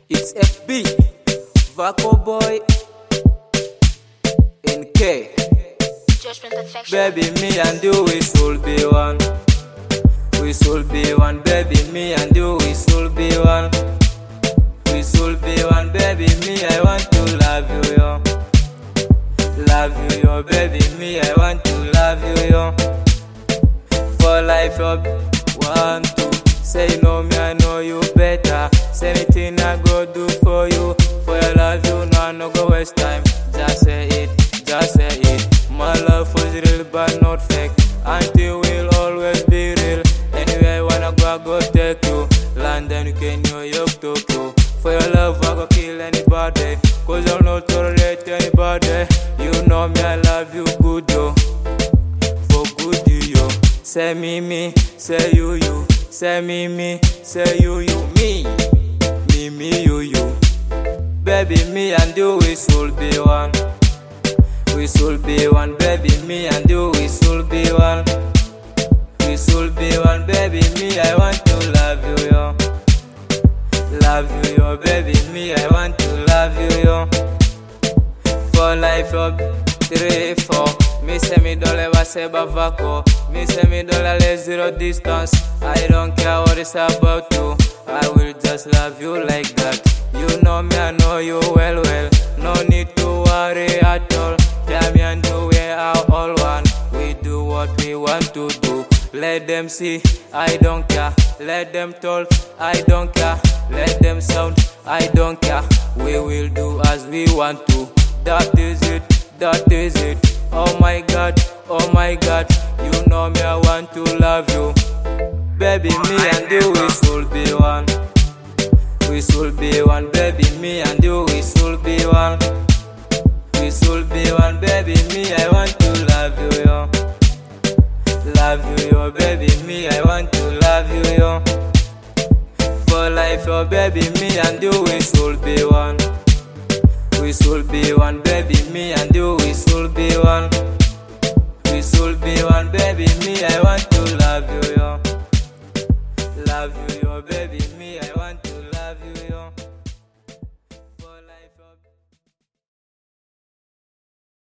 It's FB, Vaco Boy, NK. Judgment Perfection. Baby, me and you, we should be one. We should be one, baby, me and you, we should be one. We should be one, baby, me, I want to love you, yo. Love you, yo, baby, me, I want to love you, yo. For life, yo, want to say no, me, I know you better. Say anything I go do for you. For your love, you know I no go waste time. Just say it, just say it. My love was real but not fake. Until we'll always be real. Anywhere I wanna go, I go take you. London, UK, New York, Tokyo. For your love, I go kill anybody. Cause I'll not tolerate anybody. You know me, I love you good, yo. For good, yo. Say me, say you. Say me, say you, me. Me, you. Baby, me and you, we should be one. We should be one, baby, me and you, we should be one. We should be one, baby, me, I want to love you, yo. Love you, yo, baby, me, I want to love you, yo. For life, yo, 3, 4. Me say me don't ever say Bavako. Me say me don't let zero distance. I don't care what it's about you. I will just love you like that. You know me, I know you well. No need to worry at all. Yeah, me and you, we are all one. We do what we want to do. Let them see, I don't care. Let them talk, I don't care. Let them sound, I don't care. We will do as we want to. That is it, that is it. Oh my God, you know me, I want to love you. Baby, me and you, we should be one. We should be one, baby, me and you, we should be one. We should be one, baby, me, I want to love you, yo. Love you, yo, baby, me, I want to love you, yo. For life, yo, baby, me and you, we should be one. We should be one, baby, me and you, we should be one. We should be one, baby, me, I want to love you, yo. Love you, yo, baby.